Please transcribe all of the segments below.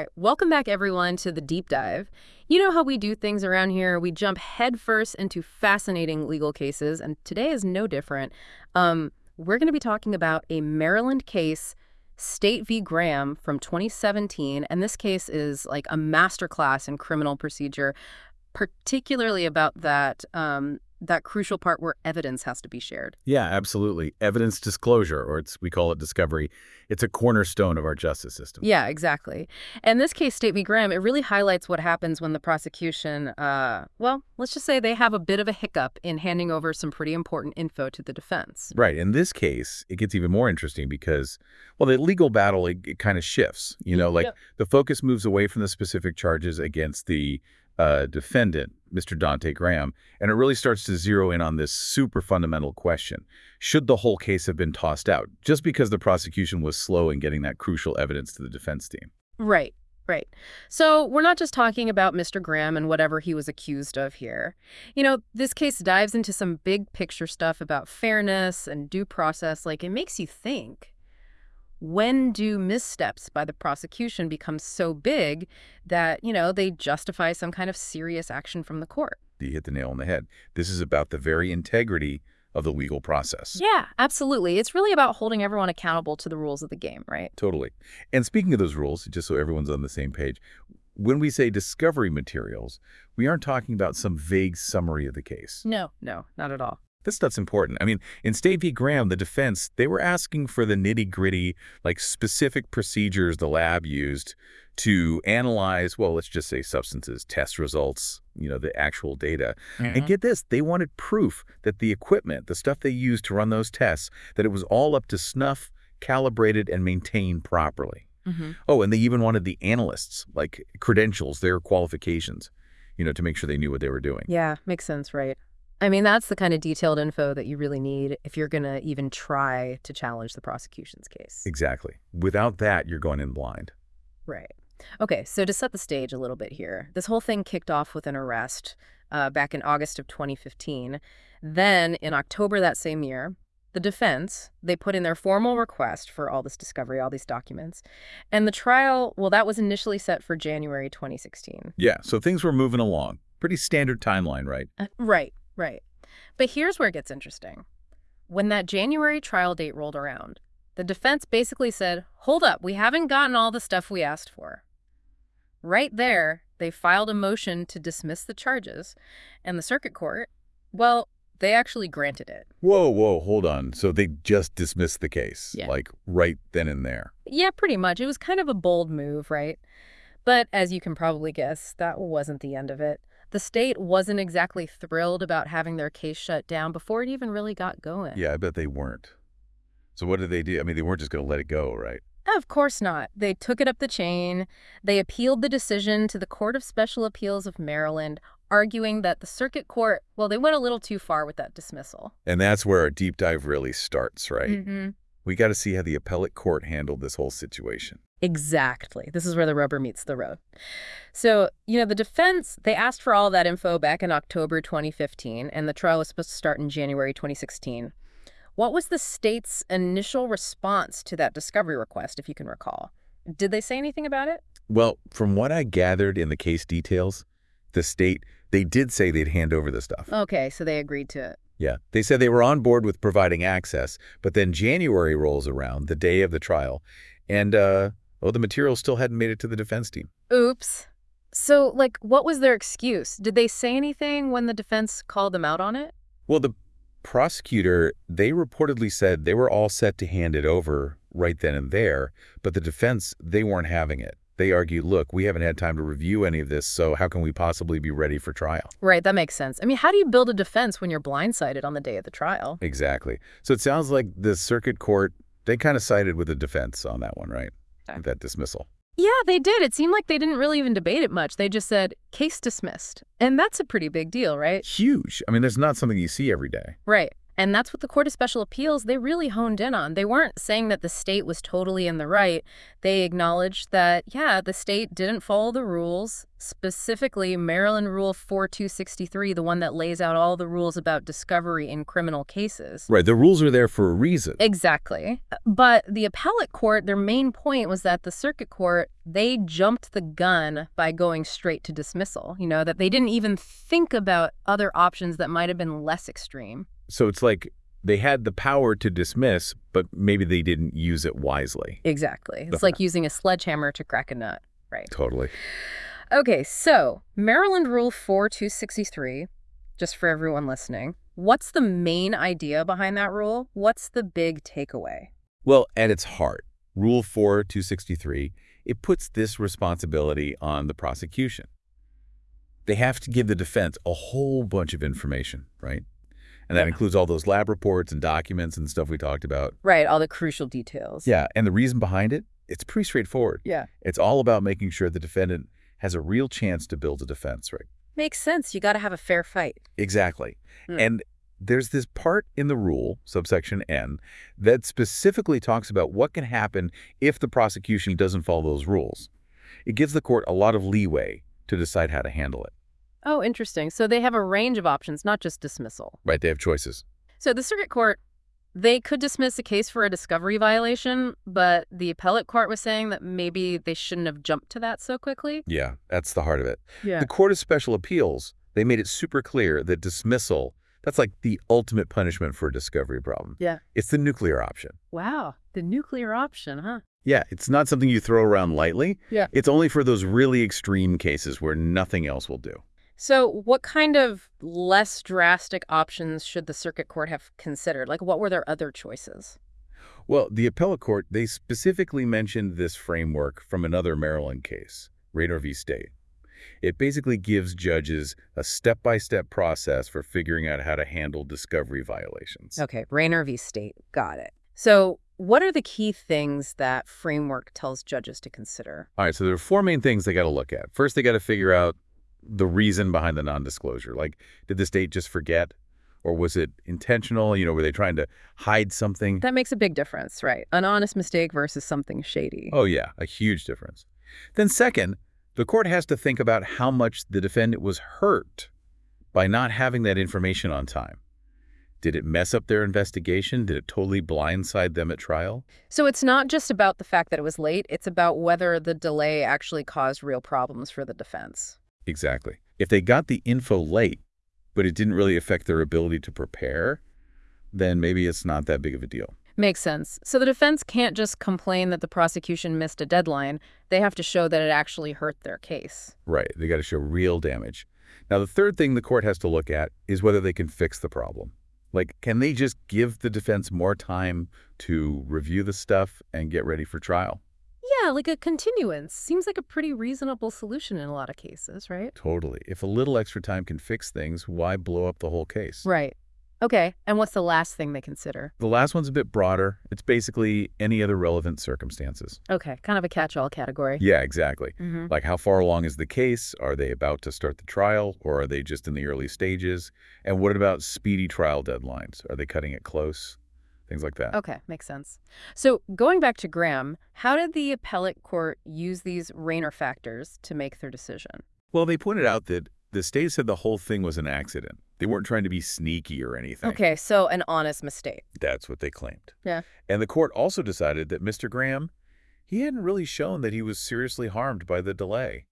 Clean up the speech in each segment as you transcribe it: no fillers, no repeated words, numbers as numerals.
right, welcome back everyone to the deep dive. You know how we do things around here. We jump headfirst into fascinating legal cases, and today is no different. We're going to be talking about a Maryland case, State v. Graham from 2017, and this case is like a masterclass in criminal procedure, particularly about that crucial part where evidence has to be shared. Yeah, absolutely. Evidence disclosure, or we call it discovery. It's a cornerstone of our justice system. Yeah, exactly. And this case, State v. Graham, it really highlights what happens when the prosecution, well, let's just say they have a bit of a hiccup in handing over some pretty important info to the defense. Right. In this case, it gets even more interesting because, well, the legal battle, it kind of shifts. The focus moves away from the specific charges against the defendant, Mr. Daunte Graham, and it really starts to zero in on this super fundamental question. Should the whole case have been tossed out just because the prosecution was slow in getting that crucial evidence to the defense team? Right, right. So we're not just talking about Mr. Graham and whatever he was accused of here. This case dives into some big picture stuff about fairness and due process. Like, it makes you think. When do missteps by the prosecution become so big that, they justify some kind of serious action from the court? You hit the nail on the head. This is about the very integrity of the legal process. Yeah, absolutely. It's really about holding everyone accountable to the rules of the game, right? Totally. And speaking of those rules, just so everyone's on the same page, when we say discovery materials, we aren't talking about some vague summary of the case. No, not at all. This stuff's important. I mean, in State v. Graham, the defense, they were asking for the nitty-gritty, like specific procedures the lab used to analyze, well, let's just say substances, test results, the actual data. And get this, they wanted proof that the equipment, the stuff they used to run those tests, that it was all up to snuff, calibrated, and maintained properly. Oh, and they even wanted the analysts, like credentials, their qualifications, to make sure they knew what they were doing. Yeah, makes sense, right? I mean, that's the kind of detailed info that you really need if you're going to even try to challenge the prosecution's case. Exactly. Without that, you're going in blind. Right. Okay, so to set the stage a little bit here, this whole thing kicked off with an arrest back in August of 2015. Then, in October that same year, the defense, they put in their formal request for all this discovery, all these documents. And the trial, well, that was initially set for January 2016. Yeah, so things were moving along. Pretty standard timeline, right? Right. But here's where it gets interesting. When that January trial date rolled around, the defense basically said, hold up, we haven't gotten all the stuff we asked for. Right there, they filed a motion to dismiss the charges, and the circuit court, well, they actually granted it. Whoa, hold on. So they just dismissed the case, like right then and there? Yeah, pretty much. It was kind of a bold move, right? But as you can probably guess, that wasn't the end of it. The state wasn't exactly thrilled about having their case shut down before it even really got going. Yeah, I bet they weren't. So what did they do? I mean, they weren't just going to let it go, right? Of course not. They took it up the chain. They appealed the decision to the Court of Special Appeals of Maryland, arguing that the circuit court, well, they went a little too far with that dismissal. And that's where our deep dive really starts, right? We got to see how the appellate court handled this whole situation. Exactly. This is where the rubber meets the road. So, the defense, they asked for all that info back in October 2015, and the trial was supposed to start in January 2016. What was the state's initial response to that discovery request, if you can recall? Did they say anything about it? Well, from what I gathered in the case details, the state, they did say they'd hand over the stuff. Okay, so they agreed to it. Yeah, they said they were on board with providing access, but then January rolls around, the day of the trial, and, the material still hadn't made it to the defense team. Oops. So, what was their excuse? Did they say anything when the defense called them out on it? Well, the prosecutor, they reportedly said they were all set to hand it over right then and there, but the defense, they weren't having it. They argued, look, we haven't had time to review any of this, so how can we possibly be ready for trial? Right, that makes sense. I mean, how do you build a defense when you're blindsided on the day of the trial? Exactly. So it sounds like the circuit court, they kind of sided with the defense on that one, right? That dismissal. Yeah, they did. It seemed like they didn't really even debate it much. They just said, case dismissed. And that's a pretty big deal, right? Huge. I mean, that's not something you see every day. Right. And that's what the Court of Special Appeals, they really honed in on. They weren't saying that the state was totally in the right. They acknowledged that, yeah, the state didn't follow the rules, specifically Maryland Rule 4263, the one that lays out all the rules about discovery in criminal cases. Right, the rules are there for a reason. Exactly. But the appellate court, their main point was that the circuit court, they jumped the gun by going straight to dismissal, that they didn't even think about other options that might have been less extreme. So it's like they had the power to dismiss, but maybe they didn't use it wisely. Exactly. It's like using a sledgehammer to crack a nut, right? Totally. Okay, so Maryland Rule 4263, just for everyone listening, what's the main idea behind that rule? What's the big takeaway? Well, at its heart, Rule 4263, it puts this responsibility on the prosecution. They have to give the defense a whole bunch of information, right? And that includes all those lab reports and documents and stuff we talked about. Right, all the crucial details. Yeah, and the reason behind it, it's pretty straightforward. Yeah. It's all about making sure the defendant has a real chance to build a defense, right? Makes sense. You got to have a fair fight. Exactly. And there's this part in the rule, subsection N, that specifically talks about what can happen if the prosecution doesn't follow those rules. It gives the court a lot of leeway to decide how to handle it. Oh, interesting. So they have a range of options, not just dismissal. Right, they have choices. So the circuit court, they could dismiss a case for a discovery violation, but the appellate court was saying that maybe they shouldn't have jumped to that so quickly. Yeah, that's the heart of it. Yeah. The Court of Special Appeals, they made it super clear that dismissal, that's like the ultimate punishment for a discovery problem. Yeah. It's the nuclear option. Wow. The nuclear option, huh? Yeah, it's not something you throw around lightly. Yeah. It's only for those really extreme cases where nothing else will do. So what kind of less drastic options should the circuit court have considered? Like, what were their other choices? Well, the appellate court, they specifically mentioned this framework from another Maryland case, Rayner v. State. It basically gives judges a step-by-step process for figuring out how to handle discovery violations. Okay, Rayner v. State. Got it. So what are the key things that framework tells judges to consider? All right, so there are four main things they got to look at. First, they got to figure out the reason behind the non-disclosure. Like, did the state just forget? Or was it intentional? Were they trying to hide something? That makes a big difference, right? An honest mistake versus something shady. Oh, yeah, a huge difference. Then second, the court has to think about how much the defendant was hurt by not having that information on time. Did it mess up their investigation? Did it totally blindside them at trial? So it's not just about the fact that it was late. It's about whether the delay actually caused real problems for the defense. Exactly. If they got the info late, but it didn't really affect their ability to prepare, then maybe it's not that big of a deal. Makes sense. So the defense can't just complain that the prosecution missed a deadline. They have to show that it actually hurt their case. Right. They got to show real damage. Now, the third thing the court has to look at is whether they can fix the problem. Like, can they just give the defense more time to review the stuff and get ready for trial? Yeah, like a continuance. Seems like a pretty reasonable solution in a lot of cases, right? Totally. If a little extra time can fix things, why blow up the whole case? Right. Okay, and what's the last thing they consider? The last one's a bit broader. It's basically any other relevant circumstances. Okay, kind of a catch-all category. Yeah, exactly. Mm-hmm. Like, how far along is the case? Are they about to start the trial, or are they just in the early stages? And what about speedy trial deadlines? Are they cutting it close? Things like that. Okay, makes sense. So going back to Graham, how did the appellate court use these Rayner factors to make their decision? Well, they pointed out that the state said the whole thing was an accident. They weren't trying to be sneaky or anything. Okay, so an honest mistake. That's what they claimed. Yeah. And the court also decided that Mr. Graham, he hadn't really shown that he was seriously harmed by the delay.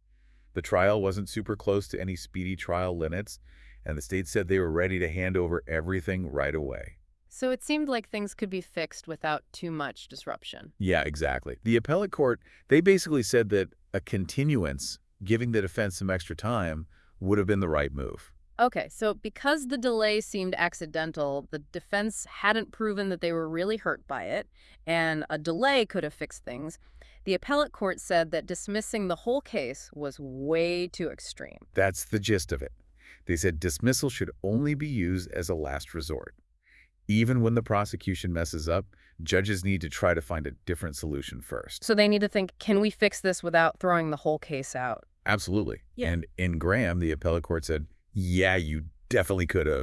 The trial wasn't super close to any speedy trial limits, and the state said they were ready to hand over everything right away. So it seemed like things could be fixed without too much disruption. Yeah, exactly. The appellate court, they basically said that a continuance, giving the defense some extra time, would have been the right move. Okay, so because the delay seemed accidental, the defense hadn't proven that they were really hurt by it, and a delay could have fixed things, the appellate court said that dismissing the whole case was way too extreme. That's the gist of it. They said dismissal should only be used as a last resort. Even when the prosecution messes up, judges need to try to find a different solution first. So they need to think, can we fix this without throwing the whole case out? Absolutely. Yeah. And in Graham, the appellate court said, yeah, you definitely could have.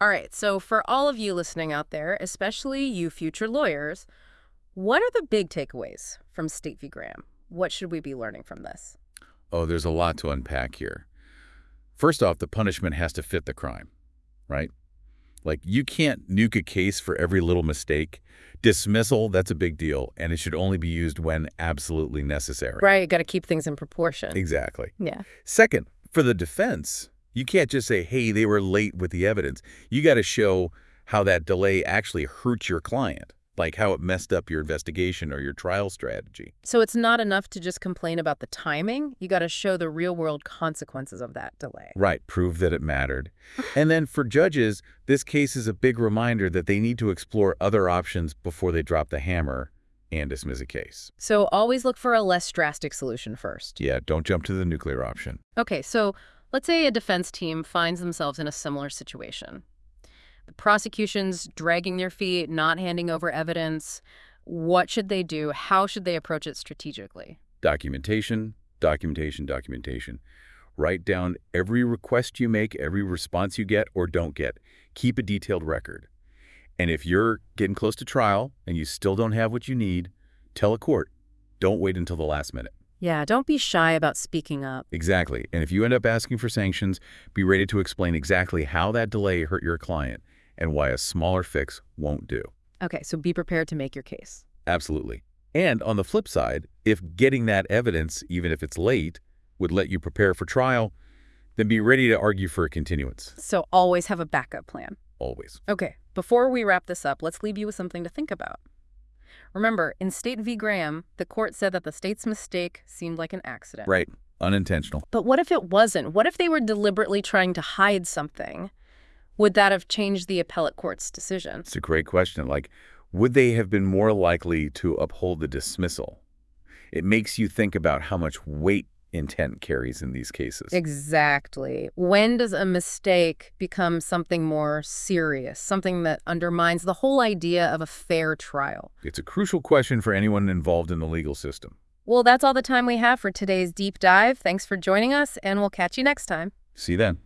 All right, so for all of you listening out there, especially you future lawyers, what are the big takeaways from State v. Graham? What should we be learning from this? Oh, there's a lot to unpack here. First off, the punishment has to fit the crime, right? Like, you can't nuke a case for every little mistake. Dismissal, that's a big deal, and it should only be used when absolutely necessary. Right, got to keep things in proportion. Exactly. Yeah. Second, for the defense, you can't just say, hey, they were late with the evidence. You got to show how that delay actually hurt your client, like how it messed up your investigation or your trial strategy. So it's not enough to just complain about the timing. You got to show the real-world consequences of that delay. Right, prove that it mattered. And then for judges, this case is a big reminder that they need to explore other options before they drop the hammer and dismiss a case. So always look for a less drastic solution first. Yeah, don't jump to the nuclear option. Okay, so let's say a defense team finds themselves in a similar situation. The prosecution's dragging their feet, not handing over evidence. What should they do? How should they approach it strategically? Documentation, documentation, documentation. Write down every request you make, every response you get or don't get. Keep a detailed record. And if you're getting close to trial and you still don't have what you need, tell a court. Don't wait until the last minute. Yeah, don't be shy about speaking up. Exactly. And if you end up asking for sanctions, be ready to explain exactly how that delay hurt your client and why a smaller fix won't do. Okay, so be prepared to make your case. Absolutely. And on the flip side, if getting that evidence, even if it's late, would let you prepare for trial, then be ready to argue for a continuance. So always have a backup plan. Always. Okay, before we wrap this up, let's leave you with something to think about. Remember, in State v. Graham, the court said that the state's mistake seemed like an accident. Right. Unintentional. But what if it wasn't? What if they were deliberately trying to hide something? Would that have changed the appellate court's decision? It's a great question. Like, would they have been more likely to uphold the dismissal? It makes you think about how much weight intent carries in these cases. Exactly. When does a mistake become something more serious, something that undermines the whole idea of a fair trial? It's a crucial question for anyone involved in the legal system. Well, that's all the time we have for today's deep dive. Thanks for joining us, and we'll catch you next time. See you then.